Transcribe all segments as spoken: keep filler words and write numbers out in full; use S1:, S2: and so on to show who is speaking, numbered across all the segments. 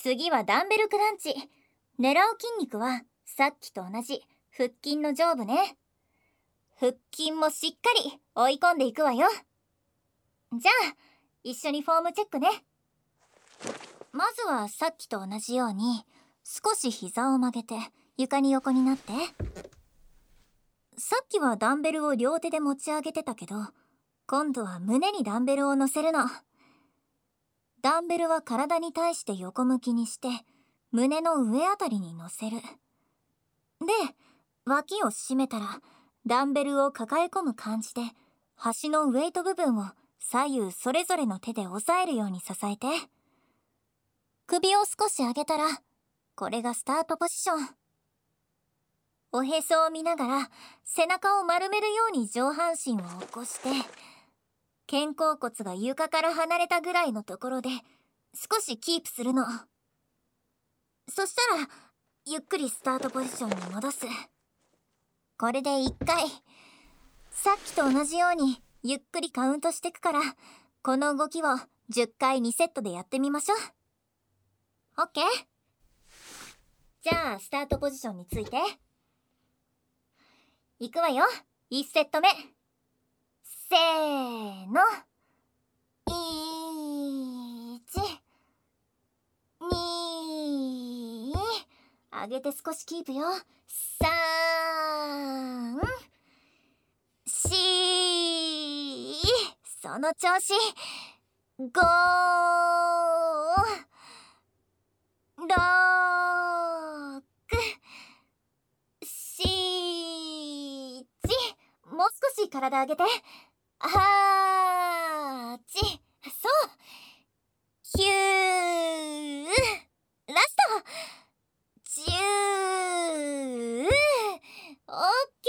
S1: 次はダンベルクランチ。狙う筋肉はさっきと同じ腹筋の上部ね。腹筋もしっかり追い込んでいくわよ。じゃあ一緒にフォームチェックね。まずはさっきと同じように少し膝を曲げて床に横になって。さっきはダンベルを両手で持ち上げてたけど、今度は胸にダンベルを乗せるの。ダンベルは体に対して横向きにして胸の上あたりに乗せる。で、脇を締めたらダンベルを抱え込む感じで端のウェイト部分を左右それぞれの手で押さえるように支えて。首を少し上げたらこれがスタートポジション。おへそを見ながら背中を丸めるように上半身を起こして、肩甲骨が床から離れたぐらいのところで少しキープするの。そしたらゆっくりスタートポジションに戻す。これでいっかい。さっきと同じようにゆっくりカウントしてくから、この動きをじゅっかいにセットでやってみましょう。 OK？ じゃあスタートポジションについていくわよ。いちセット目。せーの。いち、に、上げて少しキープよ。さん、し、その調子。ご、ろく、しち、もう少し体上げて。はち、そう。きゅう、ラスト。じゅう、オッケ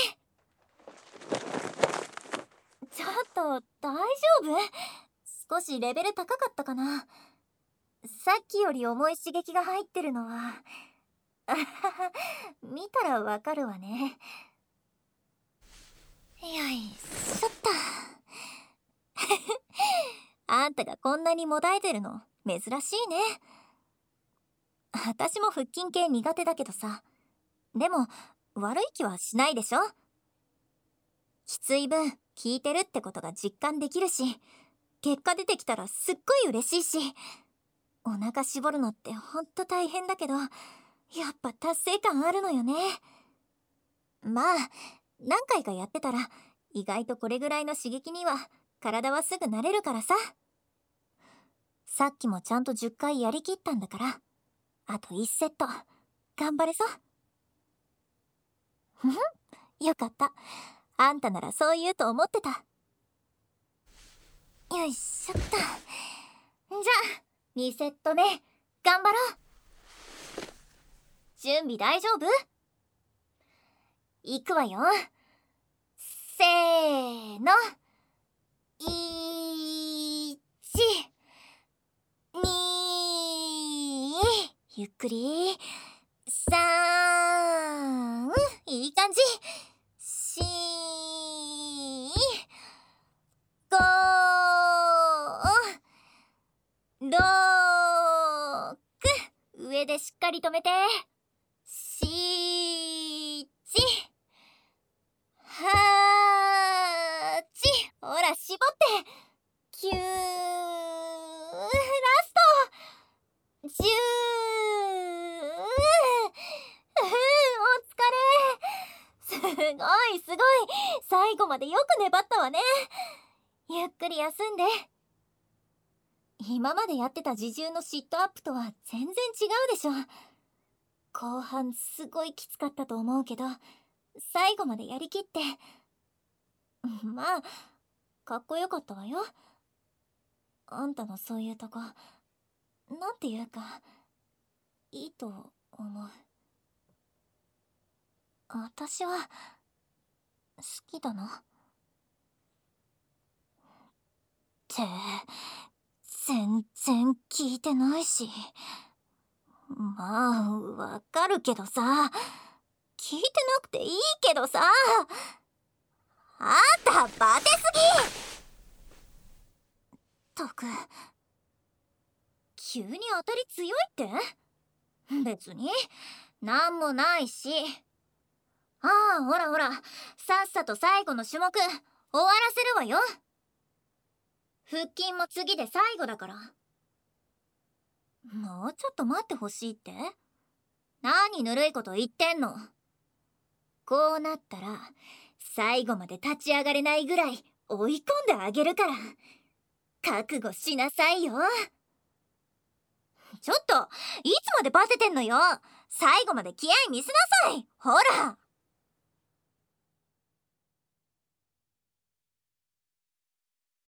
S1: ー。ちょっと大丈夫？少しレベル高かったかな。さっきより重い刺激が入ってるのは見たらわかるわね。よいしょっとあんたがこんなにもだえてるの珍しいね。私も腹筋系苦手だけどさ。でも悪い気はしないでしょ。きつい分効いてるってことが実感できるし、結果出てきたらすっごい嬉しいし。お腹絞るのってほんと大変だけど、やっぱ達成感あるのよね。まあ何回かやってたら意外とこれぐらいの刺激には体はすぐ慣れるからさ。さっきもちゃんとじゅっかいやりきったんだから、あといちセット頑張れそう。ふふん、よかった。あんたならそう言うと思ってた。よいしょっと。じゃあにセット目頑張ろう。準備大丈夫？いくわよ。せーの。いち、に、ゆっくり。さん、いい感じ。し、ご、ろく、上でしっかり止めて。しち、はち、ほら絞って。きゅう、ラスト。じゅう、お疲れ。すごいすごい、最後までよく粘ったわね。ゆっくり休んで。今までやってた自重のシットアップとは全然違うでしょ。後半すごいきつかったと思うけど、最後までやりきって、まあかっこよかったわよ。あんたのそういうとこ、なんていうかいいと思う。私は好きだな。って全然聞いてないし。まあわかるけどさ、聞いてなくていいけどさ。あんたバテすぎ。ったく、 急に当たり強いって別になんもないし。ああ、ほらほら、さっさと最後の種目終わらせるわよ。腹筋も次で最後だから。もうちょっと待ってほしいって？何ぬるいこと言ってんの。こうなったら最後まで立ち上がれないぐらい追い込んであげるから覚悟しなさいよ。ちょっといつまでバテてんのよ。最後まで気合い見せなさい。ほら。